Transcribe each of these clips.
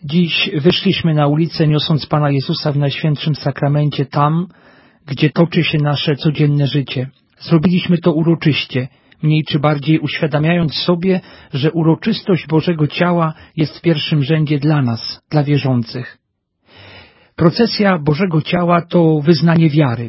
Dziś wyszliśmy na ulicę, niosąc Pana Jezusa w Najświętszym Sakramencie tam, gdzie toczy się nasze codzienne życie. Zrobiliśmy to uroczyście, mniej czy bardziej uświadamiając sobie, że uroczystość Bożego Ciała jest w pierwszym rzędzie dla nas, dla wierzących. Procesja Bożego Ciała to wyznanie wiary.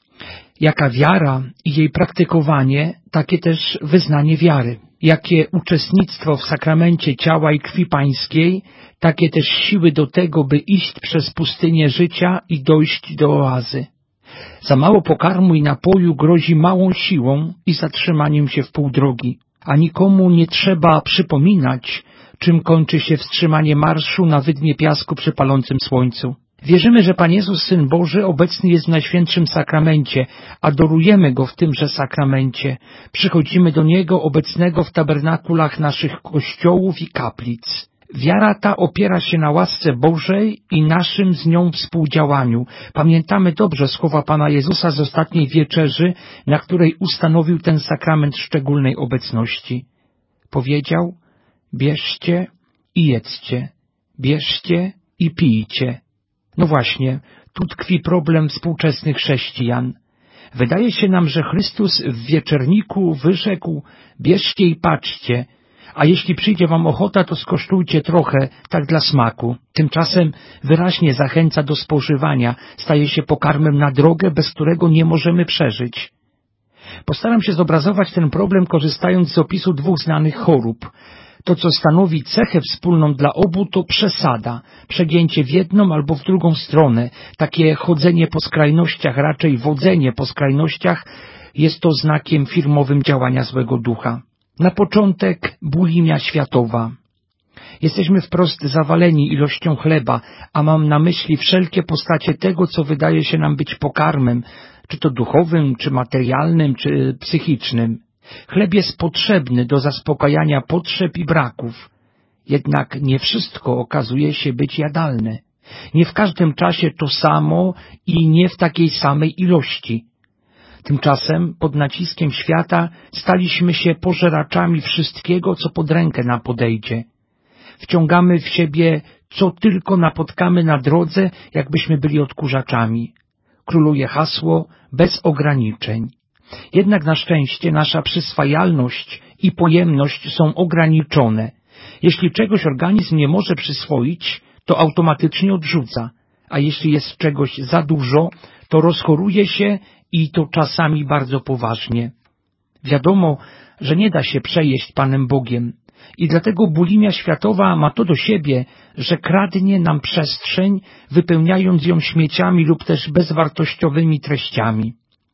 Jaka wiara i jej praktykowanie, takie też wyznanie wiary. Jakie uczestnictwo w sakramencie ciała i krwi Pańskiej, takie też siły do tego, by iść przez pustynię życia i dojść do oazy. Za mało pokarmu i napoju grozi małą siłą i zatrzymaniem się w pół drogi, a nikomu nie trzeba przypominać, czym kończy się wstrzymanie marszu na wydmie piasku przy palącym słońcu. Wierzymy, że Pan Jezus, Syn Boży, obecny jest w Najświętszym Sakramencie, adorujemy Go w tymże sakramencie, przychodzimy do Niego obecnego w tabernakulach naszych kościołów i kaplic. Wiara ta opiera się na łasce Bożej i naszym z nią współdziałaniu. Pamiętamy dobrze słowa Pana Jezusa z ostatniej wieczerzy, na której ustanowił ten sakrament szczególnej obecności. Powiedział: bierzcie i jedzcie, bierzcie i pijcie. No właśnie, tu tkwi problem współczesnych chrześcijan. Wydaje się nam, że Chrystus w wieczerniku wyrzekł: bierzcie i patrzcie, a jeśli przyjdzie wam ochota, to skosztujcie trochę, tak dla smaku. Tymczasem wyraźnie zachęca do spożywania, staje się pokarmem na drogę, bez którego nie możemy przeżyć. Postaram się zobrazować ten problem, korzystając z opisu dwóch znanych chorób. To, co stanowi cechę wspólną dla obu, to przesada, przegięcie w jedną albo w drugą stronę. Takie chodzenie po skrajnościach, raczej wodzenie po skrajnościach, jest to znakiem firmowym działania złego ducha. Na początek bulimia światowa. Jesteśmy wprost zawaleni ilością chleba, a mam na myśli wszelkie postacie tego, co wydaje się nam być pokarmem, czy to duchowym, czy materialnym, czy psychicznym. Chleb jest potrzebny do zaspokajania potrzeb i braków, jednak nie wszystko okazuje się być jadalne. Nie w każdym czasie to samo i nie w takiej samej ilości. Tymczasem pod naciskiem świata staliśmy się pożeraczami wszystkiego, co pod rękę nam podejdzie. Wciągamy w siebie, co tylko napotkamy na drodze, jakbyśmy byli odkurzaczami. Króluje hasło bez ograniczeń. Jednak na szczęście nasza przyswajalność i pojemność są ograniczone. Jeśli czegoś organizm nie może przyswoić, to automatycznie odrzuca, a jeśli jest czegoś za dużo, to rozchoruje się i to czasami bardzo poważnie. Wiadomo, że nie da się przejeść Panem Bogiem i dlatego bulimia światowa ma to do siebie, że kradnie nam przestrzeń, wypełniając ją śmieciami lub też bezwartościowymi treściami.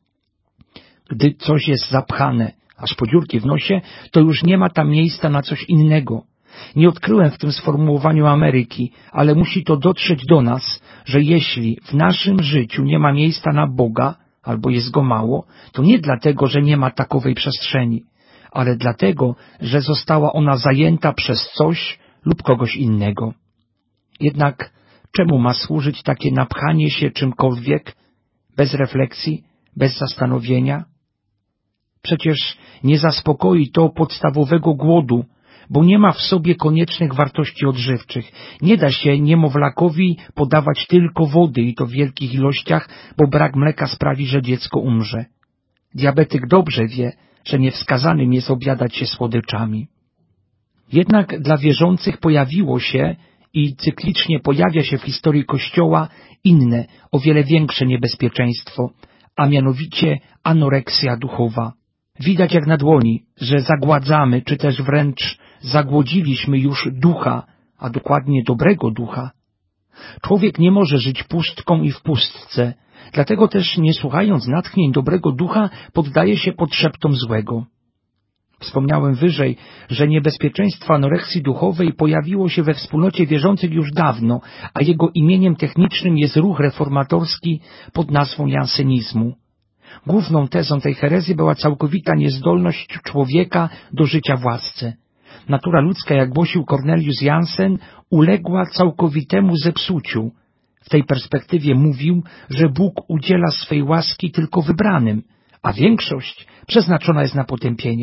Gdy coś jest zapchane, aż po dziurki w nosie, to już nie ma tam miejsca na coś innego. Nie odkryłem w tym sformułowaniu Ameryki, ale musi to dotrzeć do nas, że jeśli w naszym życiu nie ma miejsca na Boga, albo jest go mało, to nie dlatego, że nie ma takowej przestrzeni, ale dlatego, że została ona zajęta przez coś lub kogoś innego. Jednak czemu ma służyć takie napchanie się czymkolwiek, bez refleksji, bez zastanowienia? Przecież nie zaspokoi to podstawowego głodu, bo nie ma w sobie koniecznych wartości odżywczych. Nie da się niemowlakowi podawać tylko wody i to w wielkich ilościach, bo brak mleka sprawi, że dziecko umrze. Diabetyk dobrze wie, że niewskazanym jest obiadać się słodyczami. Jednak dla wierzących pojawiło się i cyklicznie pojawia się w historii Kościoła inne, o wiele większe niebezpieczeństwo, a mianowicie anoreksja duchowa. Widać jak na dłoni, że zagładzamy, czy też wręcz zagłodziliśmy już ducha, a dokładnie dobrego ducha. Człowiek nie może żyć pustką i w pustce, dlatego też nie słuchając natchnień dobrego ducha poddaje się pod szeptom złego. Wspomniałem wyżej, że niebezpieczeństwo anoreksji duchowej pojawiło się we wspólnocie wierzących już dawno, a jego imieniem technicznym jest ruch reformatorski pod nazwą jansenizmu. Główną tezą tej herezji była całkowita niezdolność człowieka do życia w łasce. Natura ludzka, jak głosił Cornelius Jansen, uległa całkowitemu zepsuciu. W tej perspektywie mówił, że Bóg udziela swej łaski tylko wybranym, a większość przeznaczona jest na potępienie.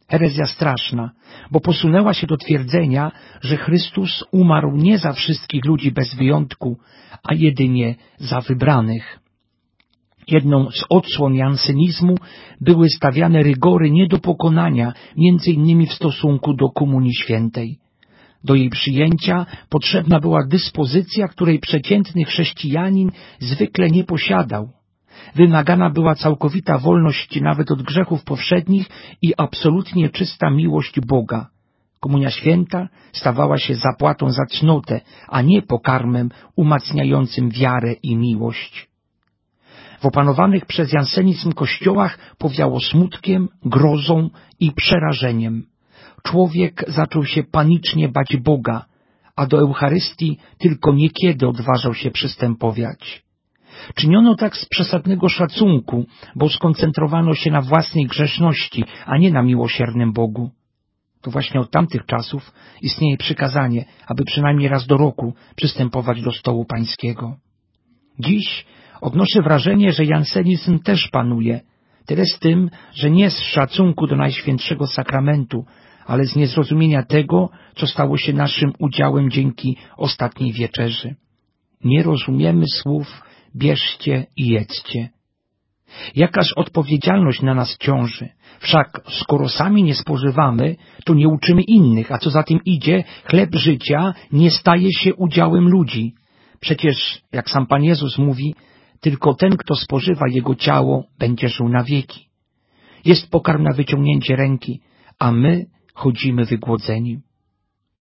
Herezja straszna, bo posunęła się do twierdzenia, że Chrystus umarł nie za wszystkich ludzi bez wyjątku, a jedynie za wybranych. Jedną z odsłon jansenizmu były stawiane rygory nie do pokonania, między innymi w stosunku do Komunii Świętej. Do jej przyjęcia potrzebna była dyspozycja, której przeciętny chrześcijanin zwykle nie posiadał. Wymagana była całkowita wolność nawet od grzechów powszednich i absolutnie czysta miłość Boga. Komunia Święta stawała się zapłatą za cnotę, a nie pokarmem umacniającym wiarę i miłość. W opanowanych przez jansenizm kościołach powiało smutkiem, grozą i przerażeniem. Człowiek zaczął się panicznie bać Boga, a do Eucharystii tylko niekiedy odważał się przystępować. Czyniono tak z przesadnego szacunku, bo skoncentrowano się na własnej grzeszności, a nie na miłosiernym Bogu. To właśnie od tamtych czasów istnieje przykazanie, aby przynajmniej raz do roku przystępować do stołu pańskiego. Dziś odnoszę wrażenie, że jansenizm też panuje, tyle z tym, że nie z szacunku do Najświętszego Sakramentu, ale z niezrozumienia tego, co stało się naszym udziałem dzięki ostatniej wieczerzy. Nie rozumiemy słów bierzcie i jedzcie. Jakaż odpowiedzialność na nas ciąży? Wszak skoro sami nie spożywamy, to nie uczymy innych, a co za tym idzie, chleb życia nie staje się udziałem ludzi. Przecież, jak sam Pan Jezus mówi, tylko ten, kto spożywa Jego ciało, będzie żył na wieki. Jest pokarm na wyciągnięcie ręki, a my chodzimy wygłodzeni.